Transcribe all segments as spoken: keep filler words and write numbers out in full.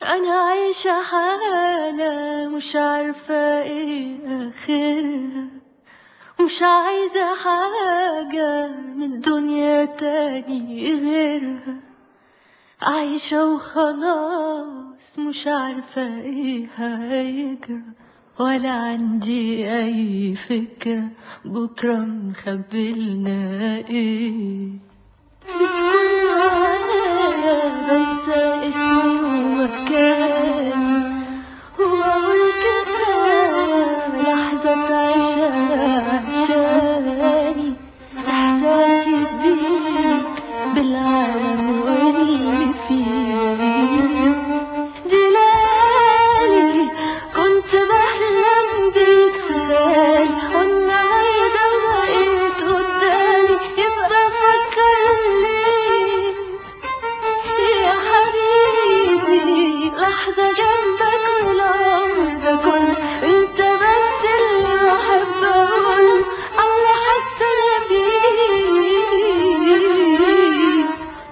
أنا عايشة حالة مش عارفة إيه آخرها، مش عايزة حاجة من الدنيا تاني غيرها، عايشة وخلاص مش عارفة إيه هيجرى، ولا عندي أي فكرة بكرة مخبلنا إيه. بتكون معايا بنسى اسمي ومكاني، وأقول كفاية لحظة عيشها عشاني، إحساسي بيك بالعالم واللي فيه. دي ليالي كنت بحلم بيك في خيال، والنهاردة بقيت قدامي، يبقى فكرني يا حبيبي لحظة جنبك والعمر ده كله، انت بس اللي بحب اقوله على حاسة انا بيك.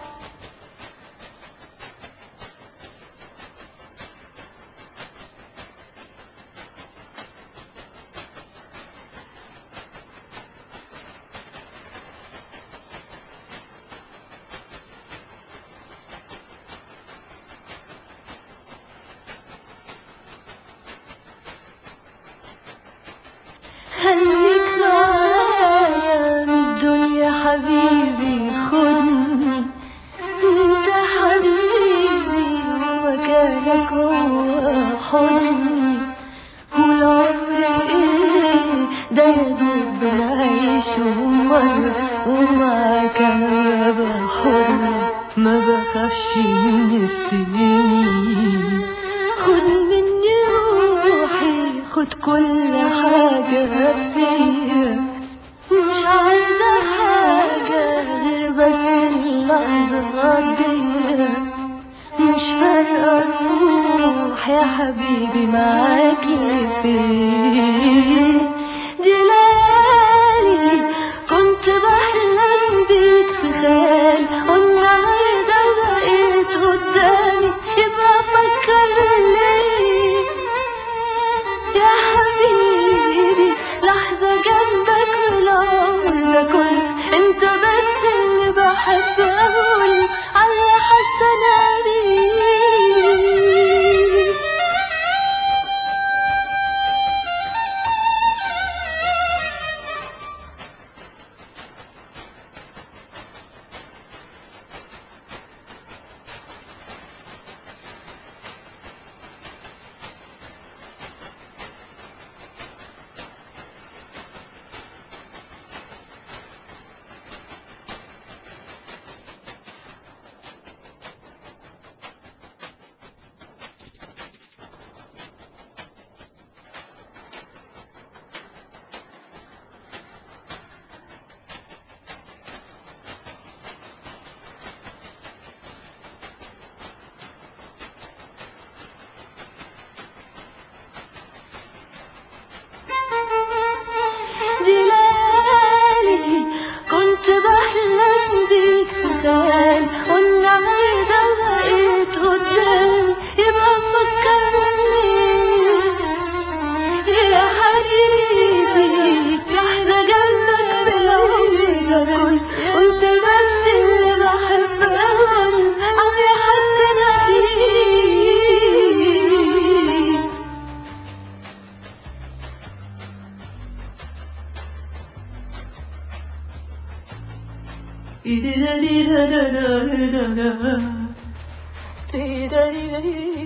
خليك معايا من الدنيا حبيبي، خدني انت حبيبي ومكانك هو حضني، والعمر ايه ده يا دوب بنعيشه مرة، ومعاك انا ببقى حرة ما بخافش من السنين. خد مني روحي، خد كل حاجة فيا، مش عايزة حاجة غير بس اللحظة دي، مش فارقة روح يا حبيبي معاك لفين. دي ليالي كنت بحلم بيك في خيال، والنهاردة بقيت قدامي، يبقى فكرني يا حبيبي لحظة جنبك والعمر ده كله، انت بس اللي بحب اقوله على حاسة انا بيك. دي ليالي كنت بحلم بيك في خيال، والنهاردة بقيت قدامي، يبقى فكرني يا حبيبي لحظة جنبك بالعمر ده كله، وانت بس اللي بحب اقوله على حاسة انا بيك.